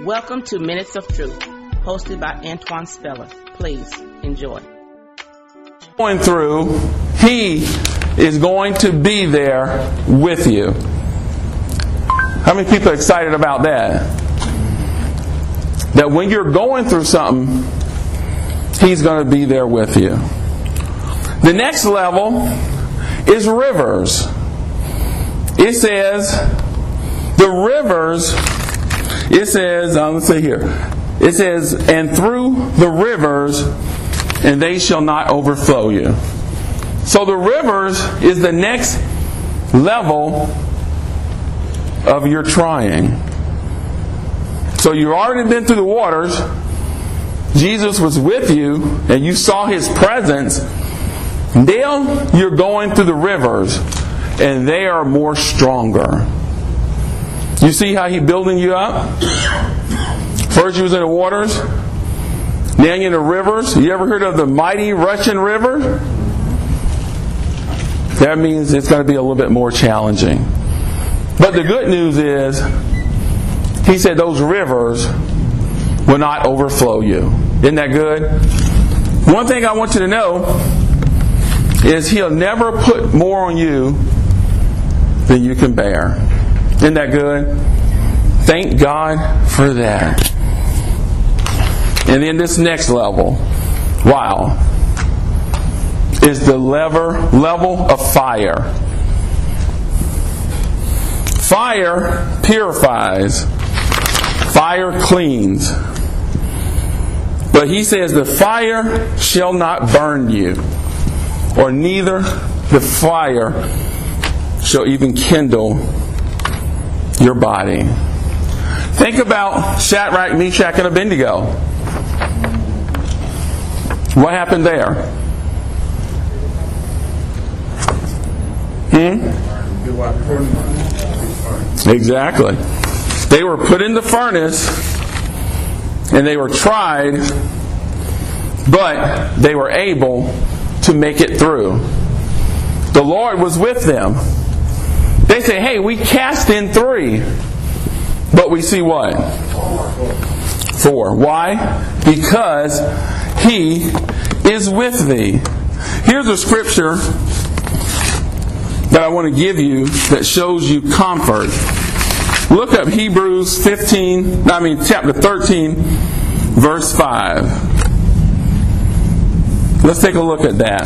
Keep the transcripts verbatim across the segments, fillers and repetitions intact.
Welcome to Minutes of Truth, hosted by Antoine Speller. Please enjoy. Going through, He is going to be there with you. How many people are excited about that? That when you're going through something, He's going to be there with you. The next level is rivers. It says, the rivers, it says, uh, let's see here. It says, and through the rivers, and they shall not overflow you. So the rivers is the next level of your trying. So you've already been through the waters. Jesus was with you, and you saw His presence. Now you're going through the rivers, and they are more stronger. You see how He's building you up? First you was in the waters. Now you're in the rivers. You ever heard of the mighty Russian River? That means it's going to be a little bit more challenging. But the good news is, He said those rivers will not overflow you. Isn't that good? One thing I want you to know is He'll never put more on you than you can bear. Isn't that good? Thank God for that. And then this next level, wow, is the lever, level of fire. Fire purifies. Fire cleans. But He says the fire shall not burn you, or neither the fire shall even kindle your body. Think about Shadrach, Meshach, and Abednego. What happened there? Hmm? Exactly. They were put in the furnace and they were tried, but they were able to make it through. The Lord was with them. They say, hey, we cast in three, but we see what? Four. Why? Because He is with thee. Here's a scripture that I want to give you that shows you comfort. Look up Hebrews fifteen, I mean chapter thirteen, verse five. Let's take a look at that.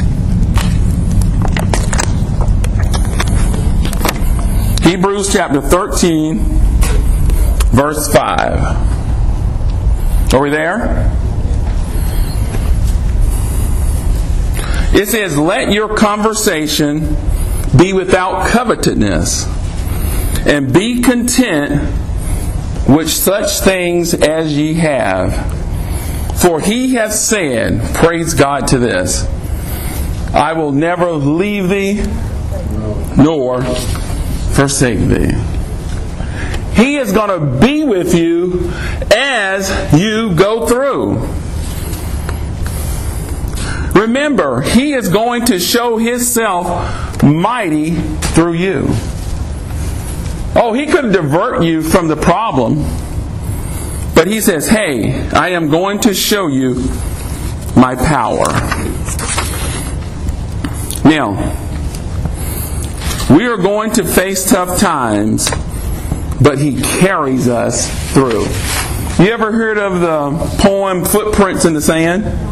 Hebrews chapter thirteen, verse five. Are we there? It says, let your conversation be without covetousness, and be content with such things as ye have. For He hath said, praise God to this, I will never leave thee, nor forsake thee. He is going to be with you as you go through. Remember, He is going to show Himself mighty through you. Oh, He could divert you from the problem, but He says, hey, I am going to show you my power. Now, we are going to face tough times, but He carries us through. You ever heard of the poem Footprints in the Sand?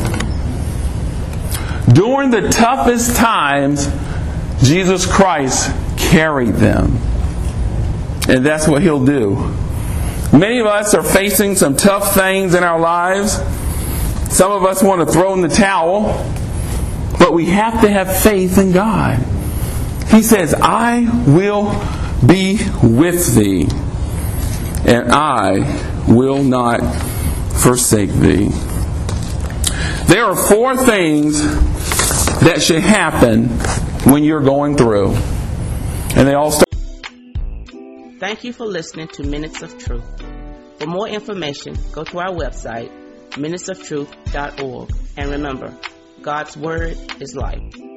During the toughest times, Jesus Christ carried them. And that's what He'll do. Many of us are facing some tough things in our lives. Some of us want to throw in the towel. But we have to have faith in God. He says, I will be with thee, and I will not forsake thee. There are four things that should happen when you're going through. And they all start. Thank you for listening to Minutes of Truth. For more information, go to our website, minutes of truth dot org. And remember, God's Word is life.